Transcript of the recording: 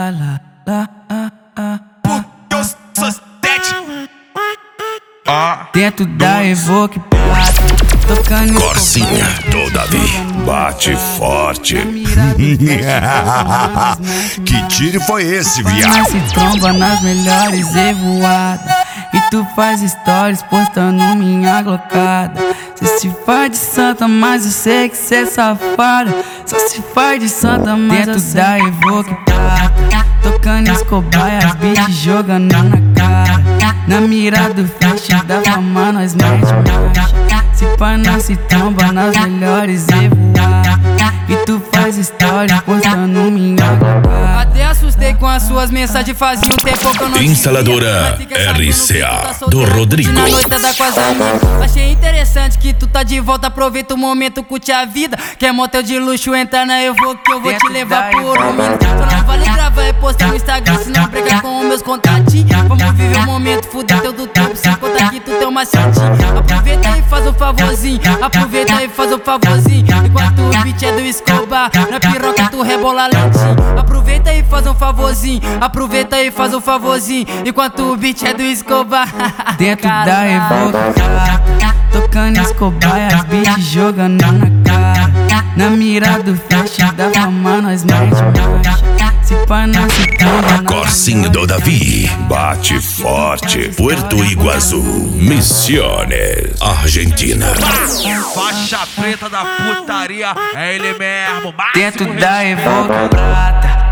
lá, lá, lá, dentro da Evoque Prata, tocando Corsinha do Davi, bate forte. Que tiro foi esse, viado? nós se tromba nas melhores revoadas, e tu faz stories postando minha glocada. Cê se faz de santa, mas eu sei que cê é safada. Só se faz de santa, mas dentro da Evoque Prata, tocando Escobar e as beats jogando na cara. Na mira do flash da fama nós mete marcha. Se pá nós se tromba nas melhores revoadas, e tu faz stories postando minha glocada. Até assustei com as suas mensagens, fazia um tempo que eu não te Instaladora via, mas fica sabendo que tu tá RCA solteiro, do Rodrigo. curtindo a noitada com as amigas. Achei interessante que tu tá de volta, aproveita o momento, curte a vida. Quer motel de luxo, entra na Evoque que eu vou te levar por um minuto. Só não vale gravar e postar no Instagram, se não brigar com os meus contatinhos. Vamos viver o momento, fuder teu do tempo, sem contar que tu tem uma chatinha. Aproveita e faz um favorzinho, aproveita e faz um favorzinho. Enquanto o beat é do Escobar, na piroca tu rebola lentinho. Aproveita e faz um favorzinho, aproveita e faz um favorzinho. Enquanto o beat é do Escobar. Dentro da Evoque Prata, tocando Escobar e as beats jogando na cara. Na mira do flash da fama nós mete marcha. Se pá nós se tromba nas Corsinha do Davi, bate forte. Puerto Iguaçu, Misiones, Argentina. Faixa preta da putaria, é ele mesmo. dentro da Evoque Prata,